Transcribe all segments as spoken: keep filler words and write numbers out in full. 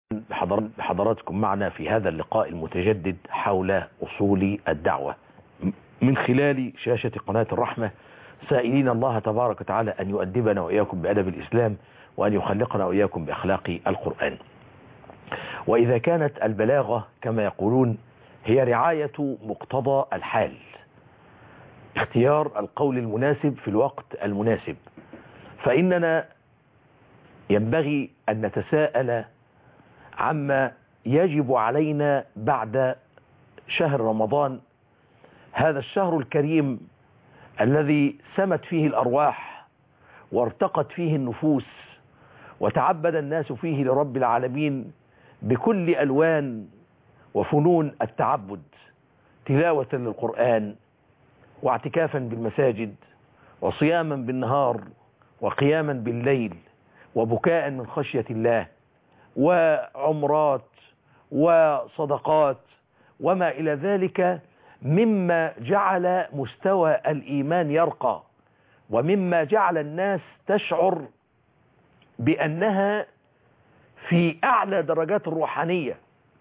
بحضراتكم معنا في هذا اللقاء المتجدد حول أصول الدعوة من خلال شاشة قناة الرحمة، سائلين الله تبارك وتعالى أن يؤدبنا وإياكم بأدب الإسلام، وأن يخلقنا وإياكم بأخلاق القرآن. وإذا كانت البلاغة كما يقولون هي رعاية مقتضى الحال، اختيار القول المناسب في الوقت المناسب، فإننا ينبغي أن نتساءل عما يجب علينا بعد شهر رمضان، هذا الشهر الكريم الذي سمت فيه الأرواح وارتقت فيه النفوس وتعبد الناس فيه لرب العالمين بكل ألوان وفنون التعبد، تلاوة للقرآن واعتكافا بالمساجد وصياما بالنهار وقياما بالليل وبكاء من خشية الله وعمرات وصدقات وما إلى ذلك، مما جعل مستوى الإيمان يرقى، ومما جعل الناس تشعر بأنها في أعلى درجات الروحانية.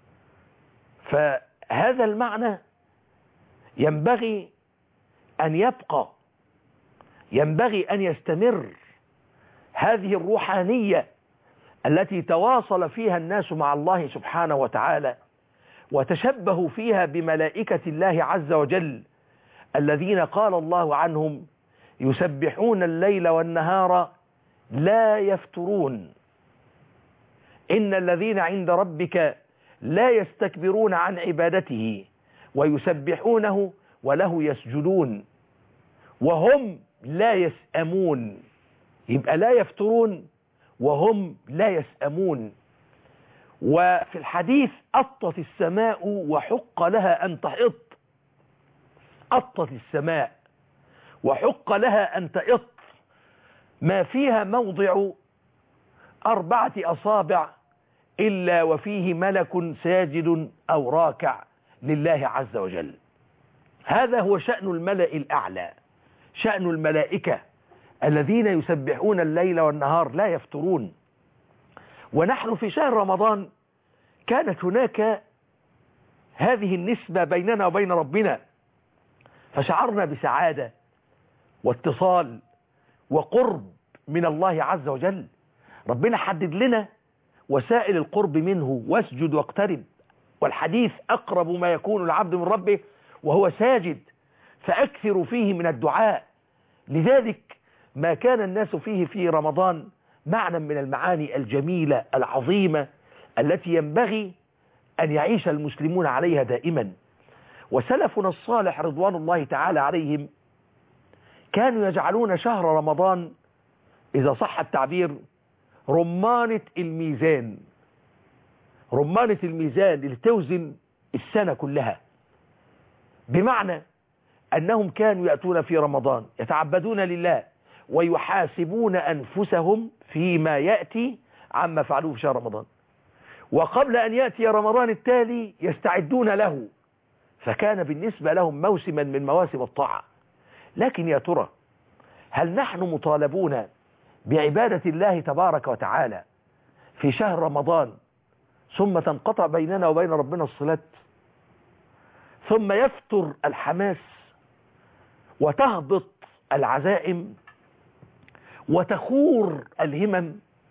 فهذا المعنى ينبغي أن يبقى، ينبغي أن يستمر. هذه الروحانية التي تواصل فيها الناس مع الله سبحانه وتعالى وتشبهوا فيها بملائكة الله عز وجل، الذين قال الله عنهم يسبحون الليل والنهار لا يفترون، إن الذين عند ربك لا يستكبرون عن عبادته ويسبحونه وله يسجدون وهم لا يسأمون. يبقى لا يفترون وهم لا يسأمون. وفي الحديث أطت السماء وحق لها أن تحط، أطت السماء وحق لها أن تحط، ما فيها موضع أربعة أصابع إلا وفيه ملك ساجد أو راكع لله عز وجل. هذا هو شأن الملأ الأعلى، شأن الملائكة الذين يسبحون الليل والنهار لا يفترون. ونحن في شهر رمضان كانت هناك هذه النسبة بيننا وبين ربنا، فشعرنا بسعادة واتصال وقرب من الله عز وجل. ربنا حدد لنا وسائل القرب منه، واسجد واقترب، والحديث أقرب ما يكون العبد من ربه وهو ساجد، فأكثروا فيه من الدعاء. لذلك ما كان الناس فيه في رمضان معنى من المعاني الجميلة العظيمة التي ينبغي أن يعيش المسلمون عليها دائما. وسلفنا الصالح رضوان الله تعالى عليهم كانوا يجعلون شهر رمضان إذا صح التعبير رمانة الميزان، رمانة الميزان اللي توزن السنة كلها، بمعنى أنهم كانوا يأتون في رمضان يتعبدون لله ويحاسبون أنفسهم فيما يأتي عما فعلوه في شهر رمضان، وقبل أن يأتي رمضان التالي يستعدون له، فكان بالنسبة لهم موسما من مواسم الطاعة. لكن يا ترى هل نحن مطالبون بعبادة الله تبارك وتعالى في شهر رمضان ثم تنقطع بيننا وبين ربنا الصلات، ثم يفتر الحماس وتهبط العزائم وتخور الهمم؟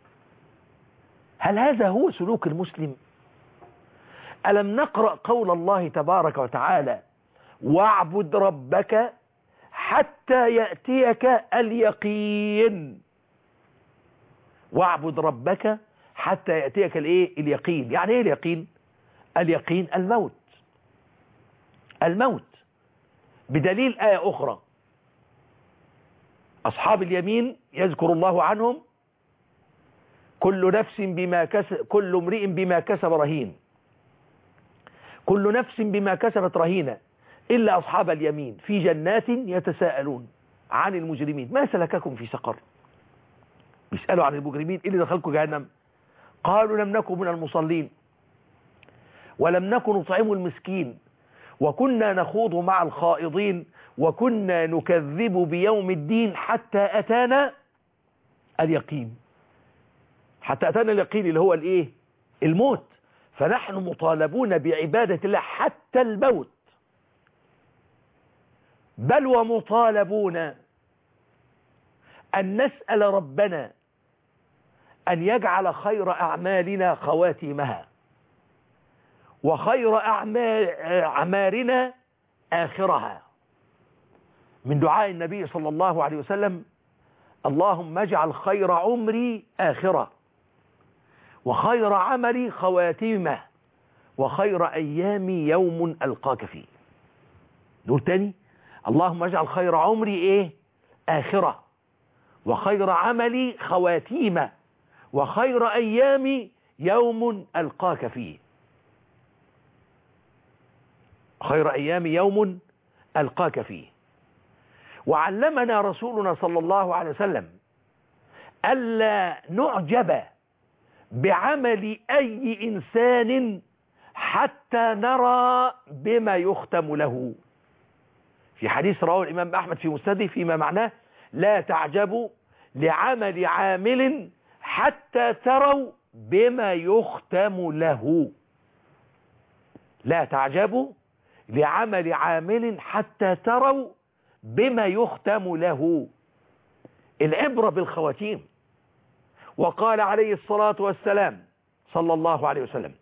هل هذا هو سلوك المسلم؟ ألم نقرأ قول الله تبارك وتعالى واعبد ربك حتى يأتيك اليقين؟ واعبد ربك حتى يأتيك الايه؟ اليقين. يعني ايه اليقين؟ اليقين الموت، الموت، بدليل آية أخرى أصحاب اليمين يذكر الله عنهم كل نفس بما كسب، كل امرئ بما كسب رهين، كل نفس بما كسبت رهينة إلا أصحاب اليمين في جنات يتساءلون عن المجرمين ما سلككم في سقر. بيسألوا عن المجرمين إيه اللي دخلكم جهنم؟ قالوا لم نكن من المصلين ولم نكن نطعم المسكين وكنا نخوض مع الخائضين وكنا نكذب بيوم الدين حتى أتانا اليقين. حتى أتانا اليقين اللي هو الإيه؟ الموت. فنحن مطالبون بعبادة الله حتى الموت، بل ومطالبون أن نسأل ربنا أن يجعل خير أعمالنا خواتيمها، وخير أعمارنا آخرها. من دعاء النبي صلى الله عليه وسلم: اللهم اجعل خير عمري آخرة، وخير عملي خواتيمه، وخير أيامي يوم ألقاك فيه. نقول تاني: اللهم اجعل خير عمري إيه؟ آخرة، وخير عملي خواتيمه، وخير أيامي يوم ألقاك فيه. خير أيامي يوم ألقاك فيه. وعلمنا رسولنا صلى الله عليه وسلم ألا نعجب بعمل أي إنسان حتى نرى بما يختم له. في حديث رواه الإمام أحمد في مسنده فيما معناه: لا تعجبوا لعمل عامل حتى تروا بما يختم له. لا تعجبوا لعمل عامل حتى تروا بما يختم له. العبرة بالخواتيم. وقال عليه الصلاة والسلام صلى الله عليه وسلم: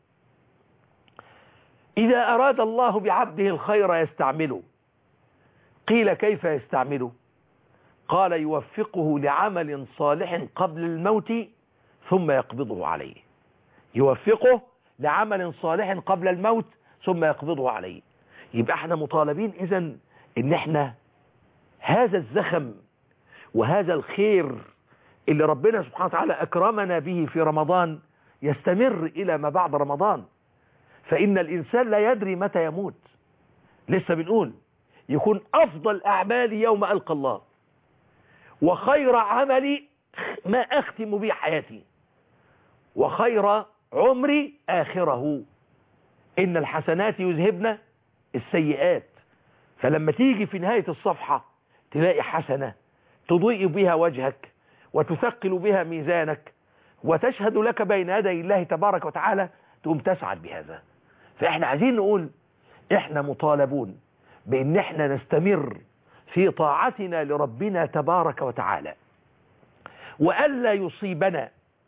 إذا أراد الله بعبده الخير يستعمله. قيل: كيف يستعمله؟ قال: يوفقه لعمل صالح قبل الموت ثم يقبضه عليه. يوفقه لعمل صالح قبل الموت ثم يقبضه عليه. يبقى احنا مطالبين إذن ان احنا هذا الزخم وهذا الخير اللي ربنا سبحانه وتعالى أكرمنا به في رمضان يستمر إلى ما بعد رمضان. فإن الإنسان لا يدري متى يموت. لسه بنقول يكون أفضل أعمالي يوم ألقى الله، وخير عملي ما أختم به حياتي، وخير عمري آخره. إن الحسنات يذهبن السيئات. فلما تيجي في نهاية الصفحة تلاقي حسنة تضيء بها وجهك وتثقل بها ميزانك وتشهد لك بين يدي الله تبارك وتعالى، تقوم تسعد بهذا. فإحنا عايزين نقول إحنا مطالبون بأن إحنا نستمر في طاعتنا لربنا تبارك وتعالى، وألا يصيبنا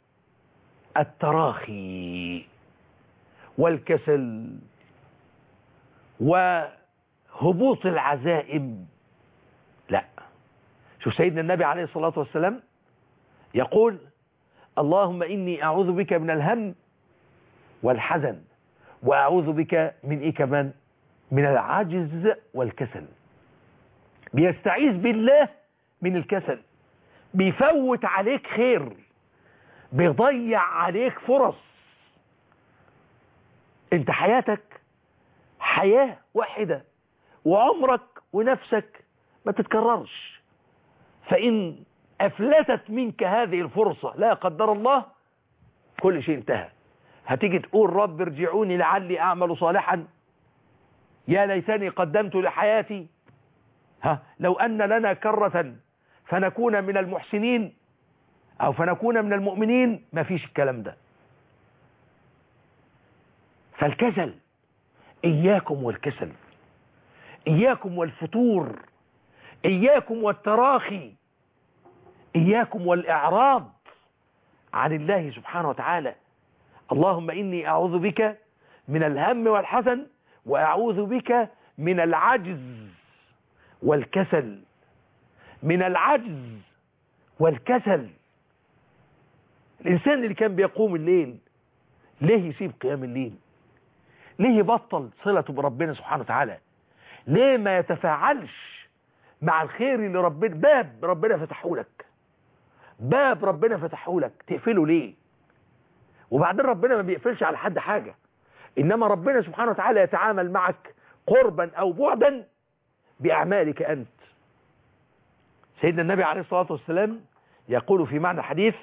التراخي والكسل وهبوط العزائم. لا. شوف سيدنا النبي عليه الصلاة والسلام يقول: اللهم إني أعوذ بك من الهم والحزن، وأعوذ بك من إيه كمان؟ من العجز والكسل. بيستعيذ بالله من الكسل. بيفوت عليك خير، بيضيع عليك فرص. انت حياتك حياة واحدة، وعمرك ونفسك ما تتكررش. فإن أفلتت منك هذه الفرصة لا قدر الله، كل شيء انتهى. هتيجي تقول: رب ارجعوني لعلي أعمل صالحا، يا ليتني قدمت لحياتي، ها لو أن لنا كرة فنكون من المحسنين أو فنكون من المؤمنين. ما فيش الكلام ده. فالكسل، إياكم والكسل، إياكم والفتور، إياكم والتراخي، إياكم والإعراض عن الله سبحانه وتعالى. اللهم إني أعوذ بك من الهم والحزن، وأعوذ بك من العجز والكسل. من العجز والكسل. الإنسان اللي كان بيقوم الليل ليه يسيب قيام الليل؟ ليه يبطل صلته بربنا سبحانه وتعالى؟ ليه ما يتفاعلش مع الخير اللي ربنا باب ربنا فتحه لك؟ باب ربنا فتحه لك تقفله ليه؟ وبعدين ربنا ما بيقفلش على حد حاجة، إنما ربنا سبحانه وتعالى يتعامل معك قربا أو بعدا بأعمالك أنت. سيدنا النبي عليه الصلاة والسلام يقول في معنى الحديث: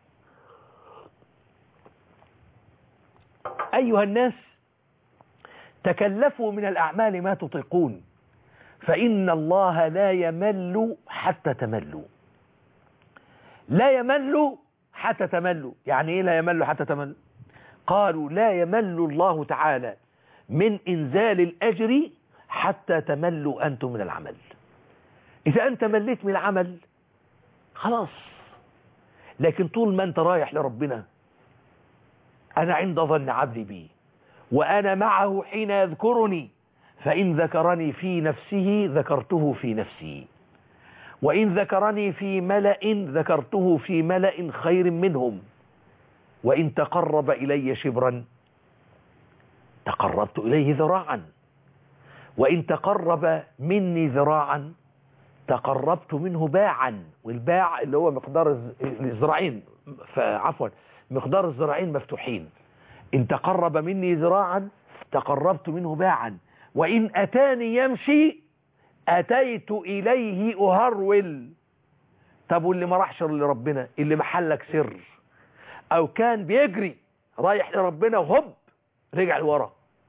أيها الناس تكلفوا من الأعمال ما تطيقون، فإن الله لا يمل حتى تملوا. لا يمل حتى تملوا. يعني إيه لا يمل حتى تملوا؟ قالوا لا يمل الله تعالى من إنزال الأجر حتى تملوا أنتم من العمل. إذا أنت مليت من العمل خلاص، لكن طول ما أنت رايح لربنا، أنا عند ظن عبدي بي وأنا معه حين يذكرني، فإن ذكرني في نفسه ذكرته في نفسي، وإن ذكرني في ملأ ذكرته في ملأ خير منهم، وإن تقرب إلي شبرا تقربت إليه ذراعا، وإن تقرب مني ذراعا تقربت منه باعا. والباع اللي هو مقدار الذراعين، عفوا مقدار الذراعين مفتوحين. إن تقرب مني ذراعا تقربت منه باعا، وإن أتاني يمشي أتيت إليه أهرول. طب واللي ما راحش لربنا، اللي محلك سر أو كان بيجري رايح لربنا وهب رجع لورا،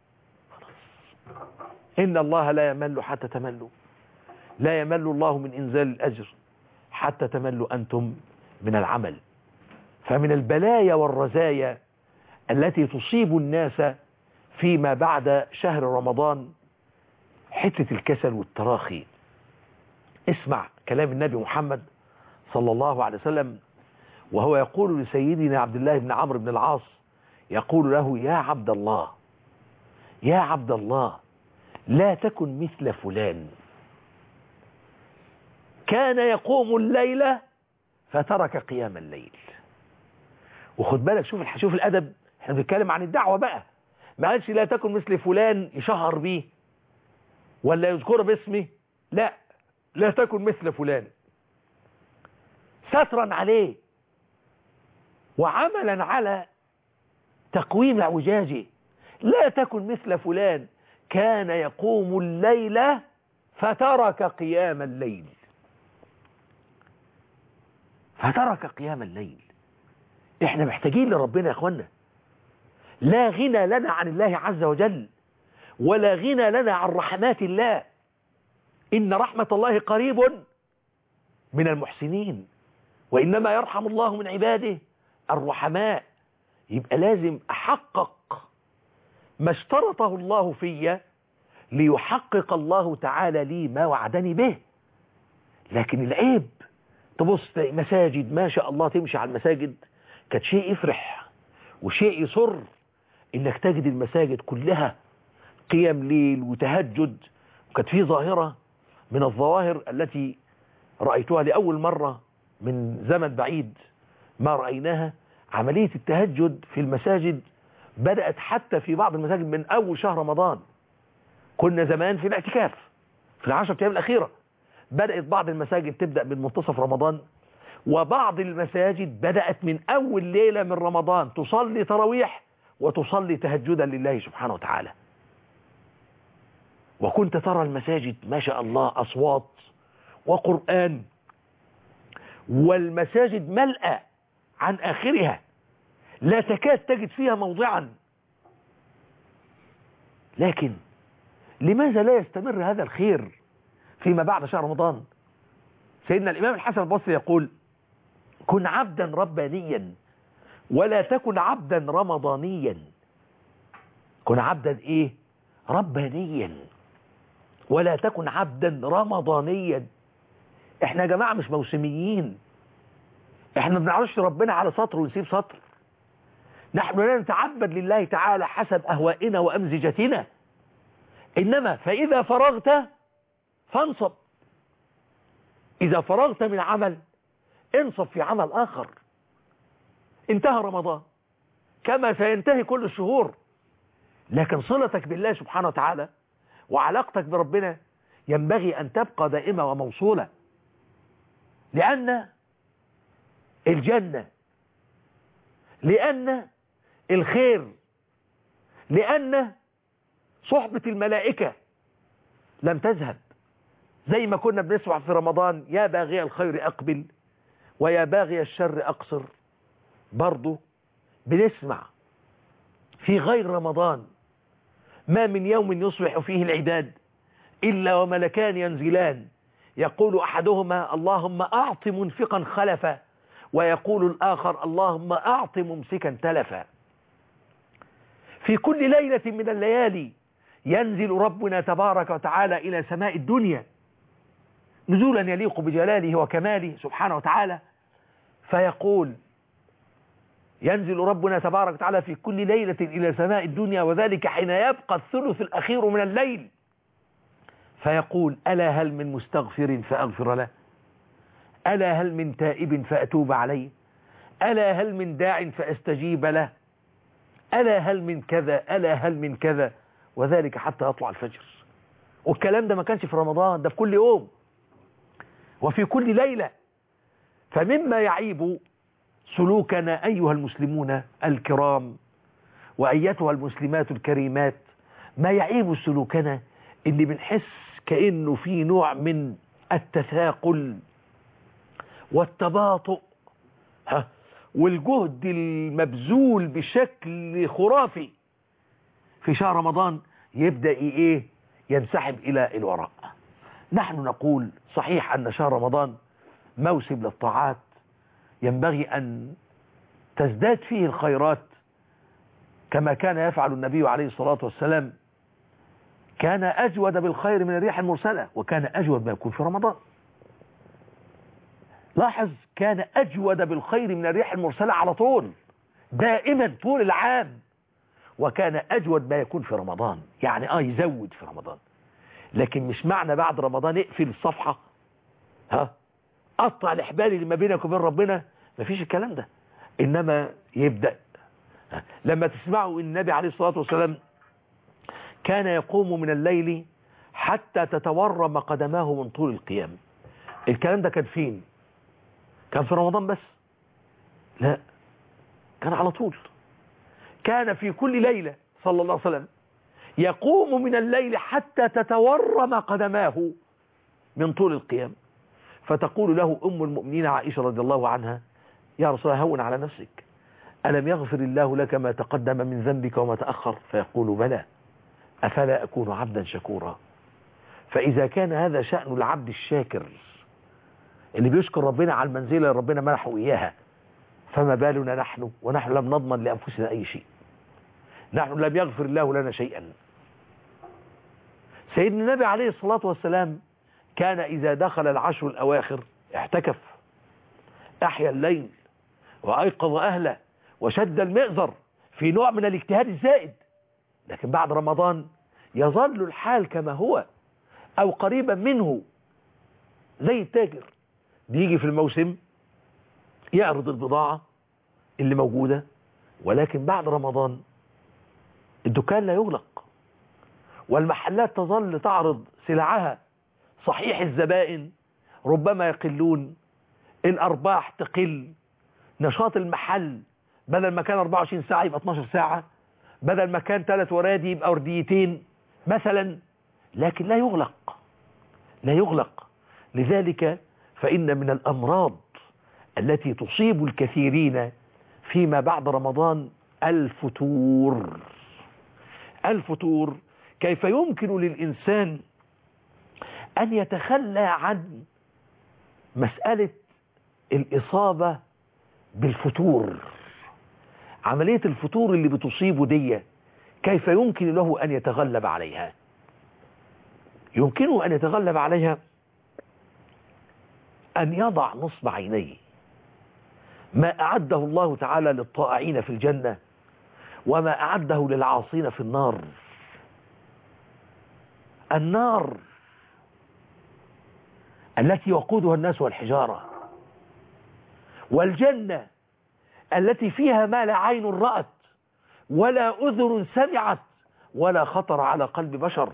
إن الله لا يمل حتى تملوا، لا يمل الله من إنزال الأجر حتى تملوا أنتم من العمل. فمن البلايا والرزايا التي تصيب الناس فيما بعد شهر رمضان حتة الكسل والتراخي. اسمع كلام النبي محمد صلى الله عليه وسلم وهو يقول لسيدنا عبد الله بن عمرو بن العاص، يقول له: يا عبد الله يا عبد الله لا تكن مثل فلان كان يقوم الليل فترك قيام الليل. وخد بالك، شوف شوف الأدب، احنا بنتكلم عن الدعوة بقى، ما قالش لا تكن مثل فلان يشهر بيه ولا يذكر باسمه، لا، لا تكن مثل فلان سترا عليه وعملا على تقويم اعوجاجه. لا تكن مثل فلان كان يقوم الليل فترك قيام الليل، فترك قيام الليل. احنا محتاجين لربنا يا اخوانا، لا غنى لنا عن الله عز وجل ولا غنى لنا عن رحمات الله. إن رحمة الله قريب من المحسنين، وإنما يرحم الله من عباده الرحماء. يبقى لازم أحقق ما اشترطه الله في ليحقق الله تعالى لي ما وعدني به. لكن العيب تبص مساجد ما شاء الله، تمشي على المساجد كانت شيء يفرح وشيء يسر انك تجد المساجد كلها قيام ليل وتهجد. وكانت في ظاهرة من الظواهر التي رأيتها لأول مرة من زمن بعيد ما رأيناها، عملية التهجد في المساجد بدأت حتى في بعض المساجد من أول شهر رمضان. كنا زمان في الاعتكاف في العشرة أيام الأخيرة، بدأت بعض المساجد تبدأ من منتصف رمضان، وبعض المساجد بدأت من أول ليلة من رمضان تصلي تراويح وتصلي تهجدا لله سبحانه وتعالى. وكنت ترى المساجد ما شاء الله أصوات وقرآن، والمساجد ملأى عن آخرها، لا تكاد تجد فيها موضعا. لكن لماذا لا يستمر هذا الخير فيما بعد شهر رمضان؟ سيدنا الإمام الحسن البصري يقول: كن عبدا ربانيا ولا تكن عبدا رمضانيا. كن عبدا ايه؟ ربانيا ولا تكن عبدا رمضانيا. احنا يا جماعة مش موسميين، احنا ما بنعرفش ربنا على سطر ونسيب سطر. نحن لا نتعبد لله تعالى حسب أهوائنا وأمزجتنا، إنما فإذا فرغت فانصب. إذا فرغت من عمل انصب في عمل آخر. انتهى رمضان كما سينتهي كل الشهور، لكن صلتك بالله سبحانه وتعالى وعلاقتك بربنا ينبغي أن تبقى دائمة وموصولة، لأن الجنة، لأن الخير، لأن صحبة الملائكة لم تذهب. زي ما كنا بنسمع في رمضان: يا باغي الخير أقبل ويا باغي الشر أقصر، برضو بنسمع في غير رمضان: ما من يوم يصبح فيه العباد إلا وملكان ينزلان، يقول أحدهما اللهم أعط منفقا خلفا، ويقول الآخر اللهم أعط ممسكا تلفا. في كل ليلة من الليالي ينزل ربنا تبارك وتعالى إلى سماء الدنيا نزولا يليق بجلاله وكماله سبحانه وتعالى، فيقول ينزل ربنا تبارك وتعالى في كل ليلة إلى سماء الدنيا، وذلك حين يبقى الثلث الأخير من الليل، فيقول ألا هل من مستغفر فأغفر له، ألا هل من تائب فأتوب عليه، ألا هل من داع فأستجيب له، ألا هل من كذا، ألا هل من كذا، وذلك حتى يطلع الفجر. والكلام ده ما كانش في رمضان، ده في كل يوم وفي كل ليلة. فمما يعيب سلوكنا أيها المسلمون الكرام وأيتها المسلمات الكريمات، ما يعيب سلوكنا اللي بنحس كأنه في نوع من التثاقل والتباطؤ ها والجهد المبذول بشكل خرافي في شهر رمضان يبدأ ايه ينسحب الى الوراء. نحن نقول صحيح ان شهر رمضان موسم للطاعات ينبغي ان تزداد فيه الخيرات كما كان يفعل النبي عليه الصلاة والسلام، كان أجود بالخير من الريح المرسلة، وكان أجود ما يكون في رمضان. لاحظ كان أجود بالخير من الريح المرسلة على طول دائما طول العام، وكان أجود ما يكون في رمضان، يعني آه يزود في رمضان، لكن مش معنى بعد رمضان اقفل الصفحة ها قطع الإحبال اللي ما بينك وبين ربنا، مفيش الكلام ده. إنما يبدأ لما تسمعوا النبي عليه الصلاة والسلام كان يقوم من الليل حتى تتورم قدماه من طول القيام، الكلام ده كان فين؟ كان في رمضان بس؟ لا، كان على طول، كان في كل ليلة صلى الله عليه وسلم يقوم من الليل حتى تتورم قدماه من طول القيام. فتقول له أم المؤمنين عائشة رضي الله عنها يا رسول الله هون على نفسك، ألم يغفر الله لك ما تقدم من ذنبك وما تأخر؟ فيقول بلى، أفلا أكون عبدا شكورا. فإذا كان هذا شأن العبد الشاكر اللي بيشكر ربنا على المنزلة اللي ربنا منحه إياها، فما بالنا نحن ونحن لم نضمن لأنفسنا أي شيء، نحن لم يغفر الله لنا شيئا. سيدنا النبي عليه الصلاة والسلام كان إذا دخل العشر الأواخر احتكف، أحيا الليل وأيقظ أهله وشد المئزر في نوع من الاجتهاد الزائد. لكن بعد رمضان يظل الحال كما هو أو قريبا منه، زي التاجر بيجي في الموسم يعرض البضاعة اللي موجودة، ولكن بعد رمضان الدكان لا يغلق والمحلات تظل تعرض سلعها، صحيح الزبائن ربما يقلون، الأرباح تقل، نشاط المحل بدل ما كان أربعة وعشرين ساعة يبقى اتناشر ساعة، بدل ما كان ثلاث ورادي يبقى ورديتين مثلا، لكن لا يغلق لا يغلق. لذلك فإن من الأمراض التي تصيب الكثيرين فيما بعد رمضان الفتور. الفتور، كيف يمكن للإنسان أن يتخلى عن مسألة الإصابة بالفتور؟ عملية الفتور اللي بتصيبه دي كيف يمكن له أن يتغلب عليها؟ يمكنه أن يتغلب عليها أن يضع نصب عينيه ما أعده الله تعالى للطائعين في الجنة وما أعده للعاصين في النار. النار التي وقودها الناس والحجارة، والجنة التي فيها ما لا عين رأت ولا أذن سمعت ولا خطر على قلب بشر.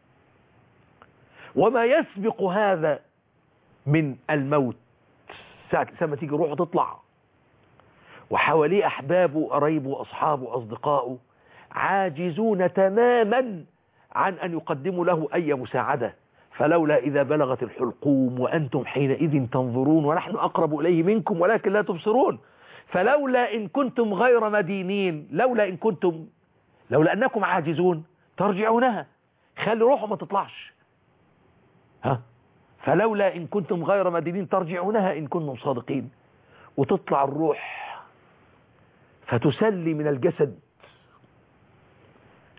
وما يسبق هذا من الموت، ساعة لما تيجي روحه تطلع وحواليه أحبابه وقرايبه وأصحابه وأصدقائه عاجزون تماما عن أن يقدموا له أي مساعدة. فلولا إذا بلغت الحلقوم وأنتم حينئذ تنظرون ونحن أقرب إليه منكم ولكن لا تبصرون. فلولا إن كنتم غير مدينين، لولا إن كنتم لولا أنكم عاجزون ترجعونها، خلي روحه ما تطلعش. ها فلولا إن كنتم غير مدينين ترجعونها إن كنتم صادقين. وتطلع الروح فتسلي من الجسد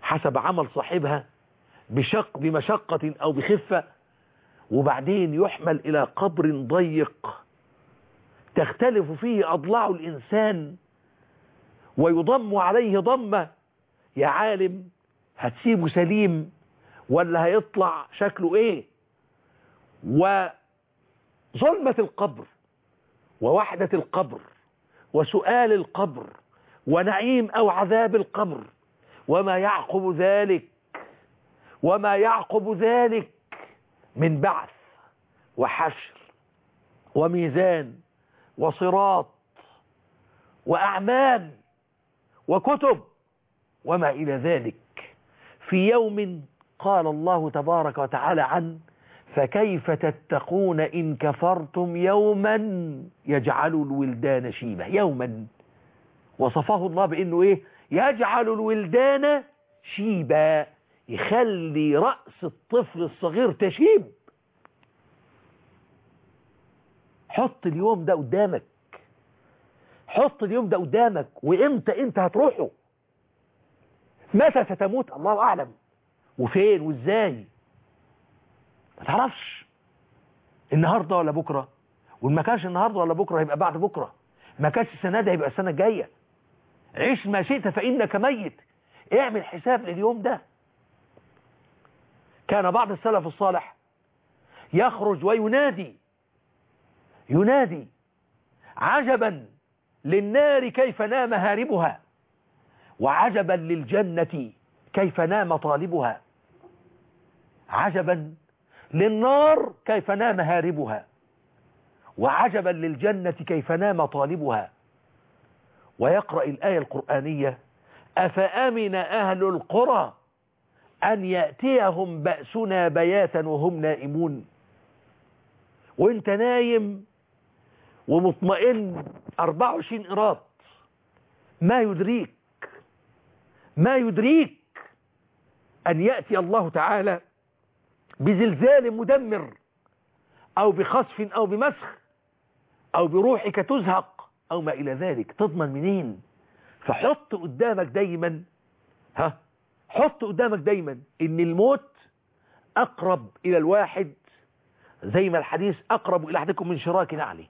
حسب عمل صاحبها بشق بمشقة أو بخفة، وبعدين يحمل إلى قبر ضيق تختلف فيه أضلاع الإنسان ويضم عليه ضمة. يا عالم هتسيبه سليم ولا هيطلع شكله إيه؟ وظلمة القبر ووحدة القبر وسؤال القبر ونعيم أو عذاب القبر وما يعقب ذلك وما يعقب ذلك من بعث وحشر وميزان وصراط وأعمال وكتب وما إلى ذلك، في يوم قال الله تبارك وتعالى عنه: فكيف تتقون إن كفرتم يوما يجعل الولدان شيبا. يوما وصفه الله بأنه إيه؟ يجعل الولدان شيبا، يخلي رأس الطفل الصغير تشيب. حط اليوم ده قدامك، حط اليوم ده قدامك، وإمتى أنت هتروحه؟ متى ستموت؟ الله أعلم، وفين وإزاي ما تعرفش. النهاردة ولا بكرة، وإن ما كانش النهاردة ولا بكرة يبقى بعد بكرة، ما كانش السنة ده يبقى السنة الجاية. عيش ما شئت فإنك ميت، اعمل حساب لليوم ده. كان بعض السلف الصالح يخرج وينادي ينادي عجبا للنار كيف نام هاربها، وعجبا للجنة كيف نام طالبها. عجبا للنار كيف نام هاربها، وعجبا للجنة كيف نام طالبها. ويقرأ الآية القرآنية: أفأمن أهل القرى أن يأتيهم بأسنا بياتا وهم نائمون. وانت نايم ومطمئن أربعة وعشرين قيراط، ما يدريك ما يدريك أن يأتي الله تعالى بزلزال مدمر أو بخسف أو بمسخ أو بروحك تزهق أو ما إلى ذلك. تضمن منين؟ فحط قدامك دايما ها حط قدامك دايما إن الموت أقرب إلى الواحد، زي ما الحديث أقرب إلى أحدكم من شراك نعله.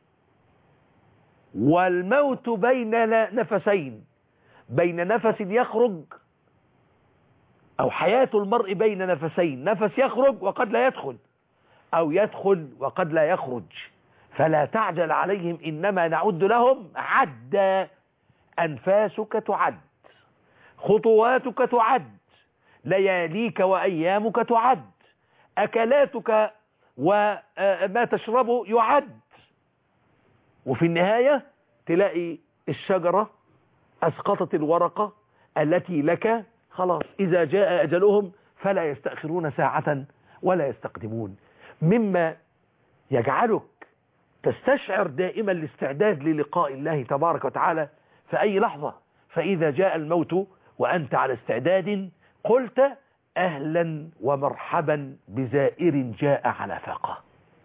والموت بين نفسين، بين نفس يخرج، أو حياة المرء بين نفسين، نفس يخرج وقد لا يدخل، أو يدخل وقد لا يخرج. فلا تعجل عليهم، إنما نعد لهم عدا. أنفاسك تعد، خطواتك تعد، لياليك وأيامك تعد، أكلاتك وما تشربه يعد. وفي النهاية تلاقي الشجرة أسقطت الورقة التي لك. خلاص، إذا جاء أجلهم فلا يستأخرون ساعة ولا يستقدمون. مما يجعلك تستشعر دائما الاستعداد للقاء الله تبارك وتعالى في أي لحظة. فإذا جاء الموت وأنت على استعداد قلت: أهلا ومرحبا بزائر جاء على فاقة.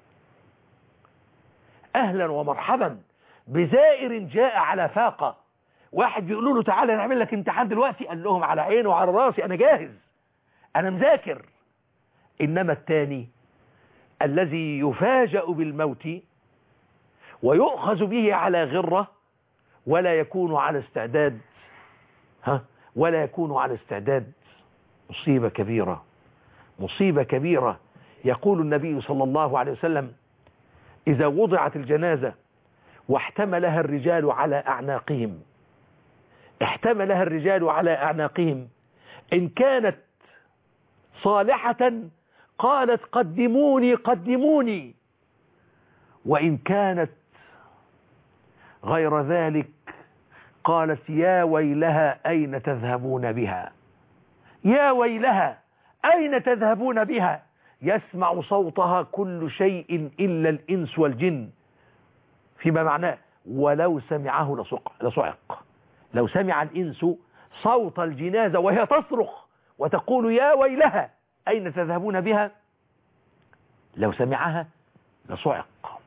أهلا ومرحبا بزائر جاء على فاقة. واحد بيقولوا له: تعالى نعمل لك امتحان دلوقتي، قال لهم: على عيني وعلى راسي، أنا جاهز، أنا مذاكر. إنما الثاني الذي يفاجأ بالموت ويؤخذ به على غرة ولا يكون على استعداد، ها ولا يكون على استعداد، مصيبة كبيرة، مصيبة كبيرة. يقول النبي صلى الله عليه وسلم: إذا وضعت الجنازة واحتملها الرجال على أعناقهم احتملها الرجال على أعناقهم إن كانت صالحة قالت: قدموني قدموني، وإن كانت غير ذلك قالت: يا ويلها أين تذهبون بها، يا ويلها أين تذهبون بها. يسمع صوتها كل شيء إلا الإنس والجن، فيما معناه ولو سمعه لصعق. لو سمع الإنس صوت الجنازة وهي تصرخ وتقول: يا ويلها أين تذهبون بها، لو سمعها لصعق.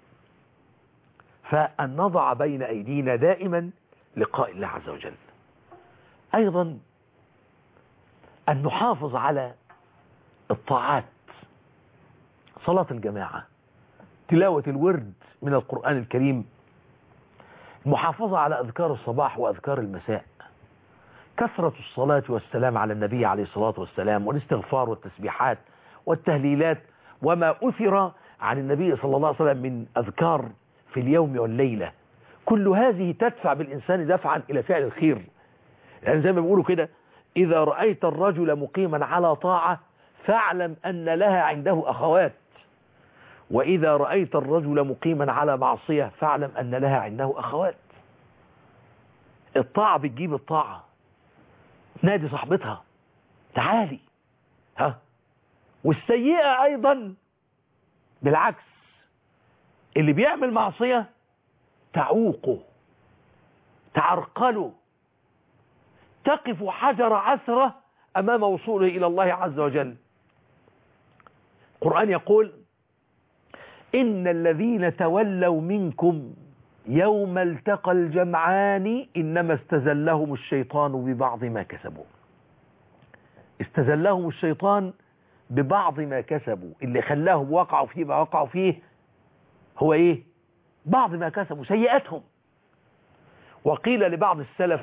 فأن نضع بين أيدينا دائما لقاء الله عز وجل. أيضا أن نحافظ على الطاعات، صلاة الجماعة، تلاوة الورد من القرآن الكريم، المحافظة على أذكار الصباح وأذكار المساء، كثرة الصلاة والسلام على النبي عليه الصلاة والسلام، والاستغفار والتسبيحات والتهليلات، وما أثر عن النبي صلى الله عليه وسلم من أذكار في اليوم والليلة. كل هذه تدفع بالإنسان دفعا إلى فعل الخير. يعني زي ما بيقولوا كده: إذا رأيت الرجل مقيما على طاعة فاعلم أن لها عنده أخوات، وإذا رأيت الرجل مقيما على معصية فاعلم أن لها عنده أخوات. الطاعة بتجيب الطاعة. نادي صاحبتها تعالي، ها. والسيئة أيضا بالعكس، اللي بيعمل معصية تعوقه، تعرقله، تقف حجر عثرة أمام وصوله إلى الله عز وجل. القرآن يقول: إن الذين تولوا منكم يوم التقى الجمعان إنما استزلهم الشيطان ببعض ما كسبوا. استزلهم الشيطان ببعض ما كسبوا، اللي خلاهم وقعوا فيه ما وقعوا فيه هو إيه؟ بعض ما كسبوا، سيئاتهم. وقيل لبعض السلف: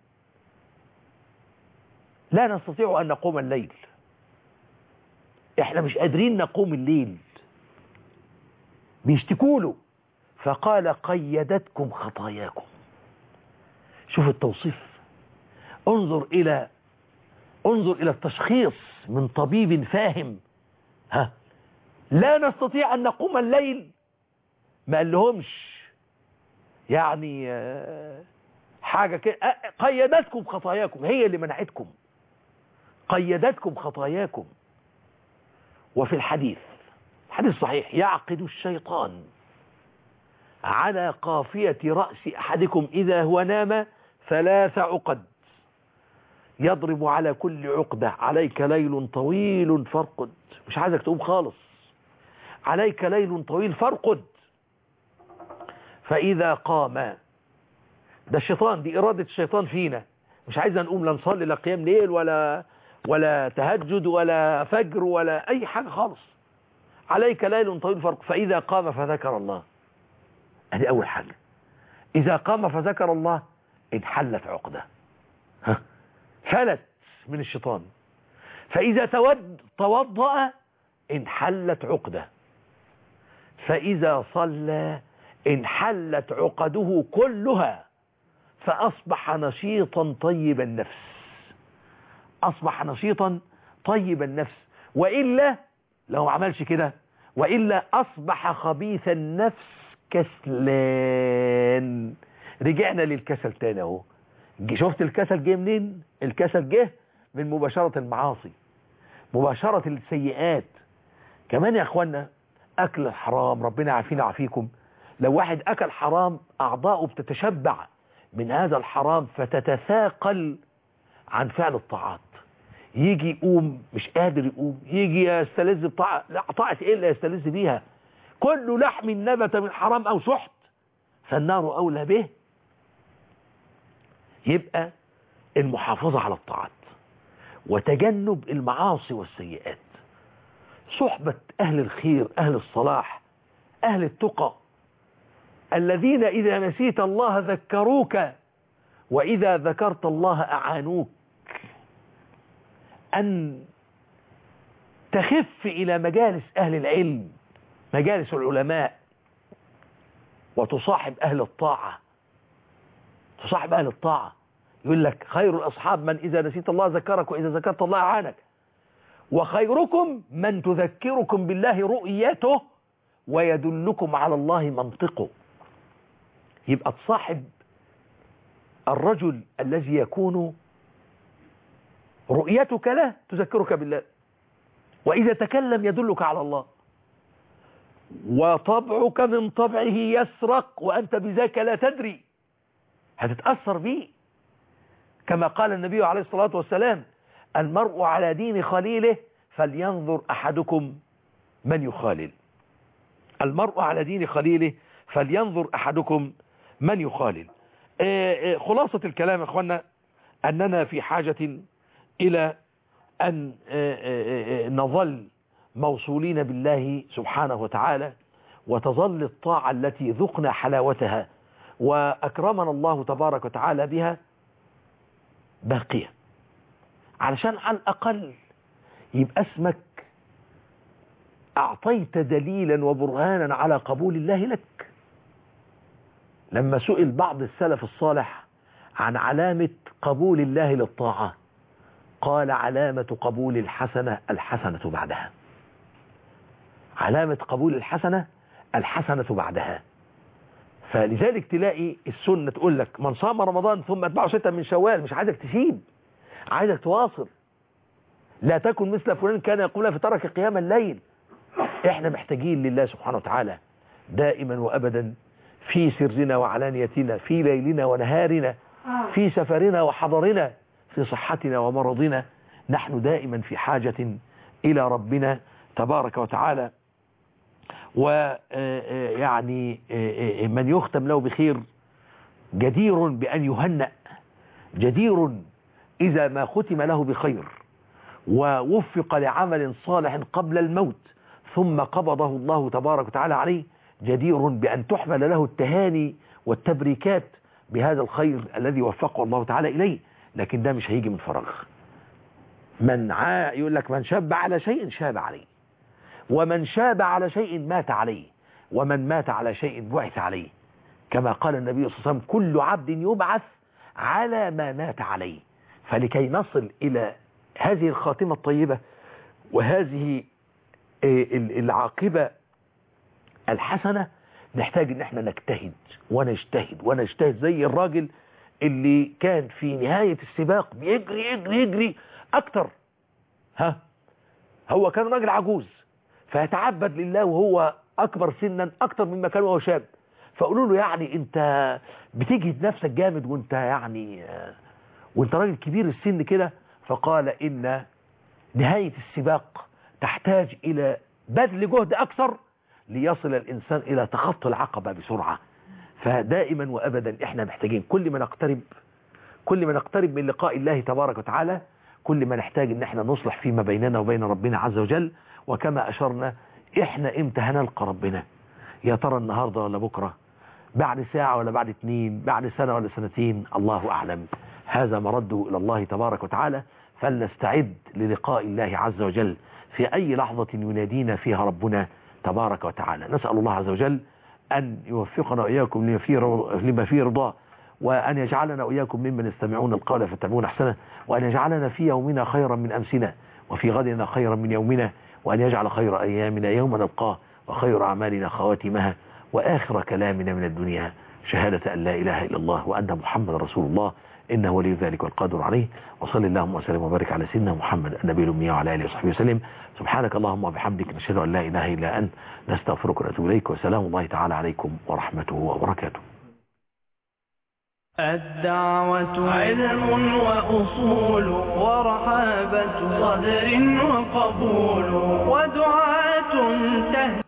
لا نستطيع أن نقوم الليل، احنا مش قادرين نقوم الليل، بيشتكوا له، فقال: قيدتكم خطاياكم. شوف التوصيف، انظر إلى انظر إلى التشخيص من طبيب فاهم. ها، لا نستطيع أن نقوم الليل، ما قال لهمش يعني حاجة كده، قيدتكم خطاياكم، هي اللي منعتكم، قيدتكم خطاياكم. وفي الحديث، حديث صحيح: يعقد الشيطان على قافية رأس أحدكم إذا هو نام ثلاث عقد، يضرب على كل عقدة: عليك ليل طويل فارقد. مش عايزك تقوم خالص، عليك ليل طويل فارقد. فإذا قام، ده الشيطان، دي إرادة الشيطان فينا، مش عايزة نقوم لا نصلي لا قيام ليل ولا ولا تهجد ولا فجر ولا أي حاجة خالص. عليك ليل طويل فارقد. فإذا قام فذكر الله، هذه أول حاجة. إذا قام فذكر الله انحلت عقدة، ها، فلت من الشيطان. فإذا تود توضأ انحلت عقدة. فإذا صلى انحلت عقده كلها، فأصبح نشيطا طيب النفس، أصبح نشيطا طيب النفس. وإلا لو ما عملش كده، وإلا أصبح خبيث النفس كسلان. رجعنا للكسل تاني اهو. شفت الكسل جه منين؟ الكسل جه من مباشرة المعاصي، مباشرة السيئات. كمان يا اخوانا، اكل الحرام، ربنا عافينا عافيكم. لو واحد اكل حرام اعضاؤه بتتشبع من هذا الحرام فتتثاقل عن فعل الطاعات. يجي يقوم مش قادر يقوم، يجي يستلذ بطاعة، لا طاعة ايه اللي يستلذ بيها؟ كل لحم نبت من حرام او سحت فالنار اولى به. يبقى المحافظة على الطاعات وتجنب المعاصي والسيئات، صحبة اهل الخير، اهل الصلاح، اهل التقى، الذين اذا نسيت الله ذكروك واذا ذكرت الله اعانوك. ان تخف الى مجالس اهل العلم، مجالس العلماء، وتصاحب أهل الطاعة، تصاحب أهل الطاعة. يقول لك: خير الأصحاب من إذا نسيت الله ذكرك وإذا ذكرت الله أعانك، وخيركم من تذكركم بالله رؤيته ويدلكم على الله منطقه. يبقى تصاحب الرجل الذي يكون رؤيتك له تذكرك بالله، وإذا تكلم يدلك على الله، وطبعك من طبعه يسرق وأنت بذاك لا تدري، هتتأثر به. كما قال النبي عليه الصلاة والسلام: المرء على دين خليله فلينظر أحدكم من يخالل. المرء على دين خليله فلينظر أحدكم من يخالل. خلاصة الكلام يا أخوانا أننا في حاجة إلى أن نظل موصولين بالله سبحانه وتعالى، وتظل الطاعة التي ذقنا حلاوتها وأكرمنا الله تبارك وتعالى بها باقية، علشان على الأقل يبقى اسمك أعطيت دليلا وبرهانا على قبول الله لك. لما سئل بعض السلف الصالح عن علامة قبول الله للطاعة قال علامة قبول الحسنة الحسنة بعدها. علامة قبول الحسنة الحسنة بعدها. فلذلك تلاقي السنة تقول لك من صام رمضان ثم اتبعه ستة من شوال، مش عايزك تسيب، عايزك تواصل. لا تكن مثل فلان كان يقول فترك قيام الليل. احنا محتاجين لله سبحانه وتعالى دائما وابدا، في سرنا وعلانيتنا، في ليلنا ونهارنا، في سفرنا وحضرنا، في صحتنا ومرضنا، نحن دائما في حاجة إلى ربنا تبارك وتعالى. ويعني من يختم له بخير جدير بأن يهنأ، جدير إذا ما ختم له بخير ووفق لعمل صالح قبل الموت ثم قبضه الله تبارك وتعالى عليه، جدير بأن تحمل له التهاني والتبريكات بهذا الخير الذي وفقه الله تعالى إليه. لكن ده مش هيجي من فراغ. من عا يقول لك من شاب على شيء شاب عليه، ومن شاب على شيء مات عليه، ومن مات على شيء بعث عليه، كما قال النبي صلى الله عليه وسلم كل عبد يبعث على ما مات عليه. فلكي نصل إلى هذه الخاتمة الطيبة وهذه العاقبة الحسنة نحتاج ان احنا نجتهد ونجتهد ونجتهد زي الراجل اللي كان في نهاية السباق بيجري يجري يجري اكتر. ها هو كان راجل عجوز فيتعبد لله وهو اكبر سنا اكتر مما كان وهو شاب، فقولوا له يعني انت بتجهد نفسك جامد وانت يعني وانت راجل كبير السن كده. فقال ان نهاية السباق تحتاج الى بذل جهد اكثر ليصل الانسان الى تخطي العقبة بسرعة. فدائما وابدا احنا محتاجين كل ما نقترب كل ما نقترب من لقاء الله تبارك وتعالى كل ما نحتاج ان احنا نصلح فيما بيننا وبين ربنا عز وجل. وكما اشرنا احنا امتى هنلقى ربنا؟ يا ترى النهاردة ولا بكرة؟ بعد ساعة ولا بعد اتنين؟ بعد سنة ولا سنتين؟ الله اعلم. هذا مرده الى الله تبارك وتعالى، فلنستعد للقاء الله عز وجل في اي لحظة ينادينا فيها ربنا تبارك وتعالى. نسأل الله عز وجل أن يوفقنا وإياكم لما فيه رضاه، وأن يجعلنا وإياكم ممن يستمعون القول فيتبعون أحسنه، وأن يجعلنا في يومنا خيرا من أمسنا، وفي غدنا خيرا من يومنا، وأن يجعل خير أيامنا يوم نلقاه، وخير أعمالنا خواتمها، وآخر كلامنا من الدنيا شهادة أن لا إله إلا الله وأن محمد رسول الله، إنه ولي ذلك والقادر عليه. وصلى اللهم وسلم وبارك على سيدنا محمد النبي الأمي وعلى آله وصحبه وسلم. سبحانك اللهم وبحمدك نشهد أن لا إله إلا أنت نستغفرك ونتوب إليك، وسلام الله تعالى عليكم ورحمته وبركاته. الدعوة علم وأصول ورحابة صدر وقبول ودعاة تهدي